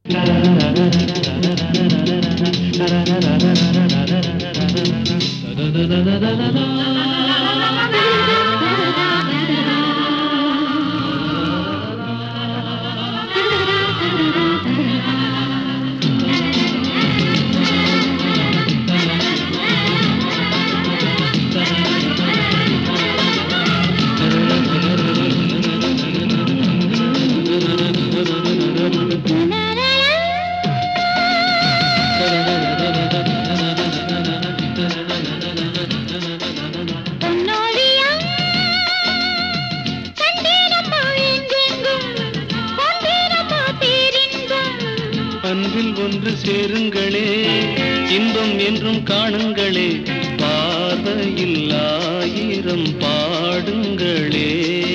அன்பில் ஒன்று சேருங்களே, இன்பம் என்றும் காணுங்களே, பார்வையில் ஆயிரம் பாடுங்களே.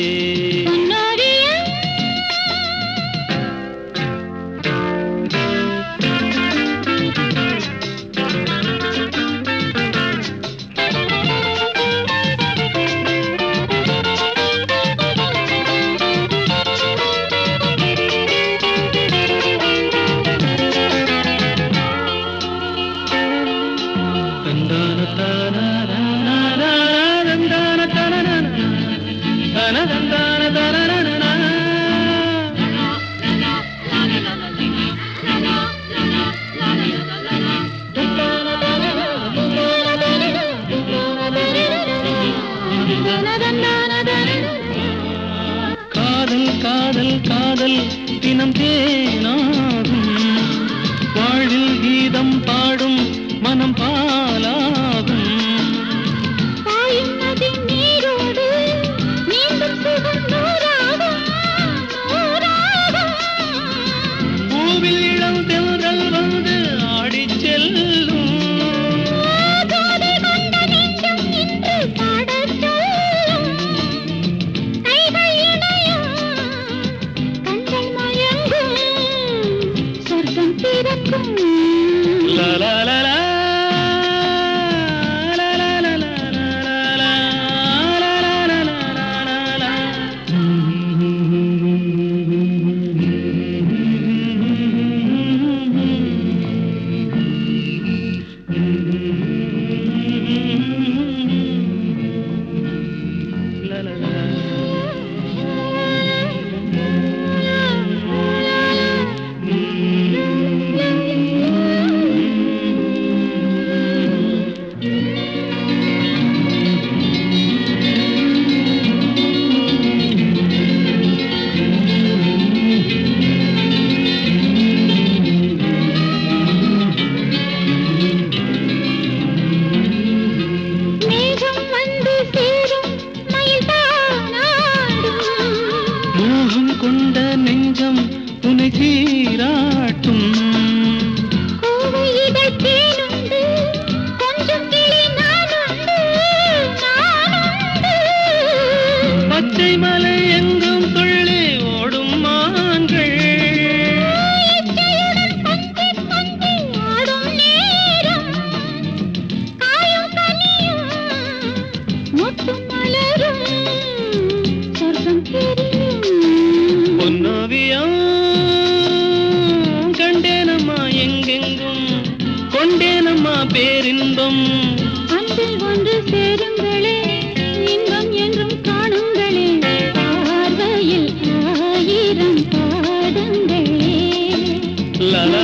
காதல் காதல் காதல் தினம் தேனாகும், வாழ்வில் கீதம் பாடும் மனம் பாலாகும். பூவில் இளம் தென்றல் வந்து ஆடிச் செல்லும், la la la la. கொண்ட நெஞ்சம் உனை சீராட்டும், பச்சை மலை எங்கும் துள்ளி ஓடும் மான்கள், பொன்னோவியம் கண்டேனம்மா எங்கெங்கும், கொண்டேனம்மா பேரின்பம். அன்பில் ஒன்று சேருங்களே, இன்பம் என்றும் காணுங்களே, பார்வையில் ஆயிரம் பாடுங்களே. லா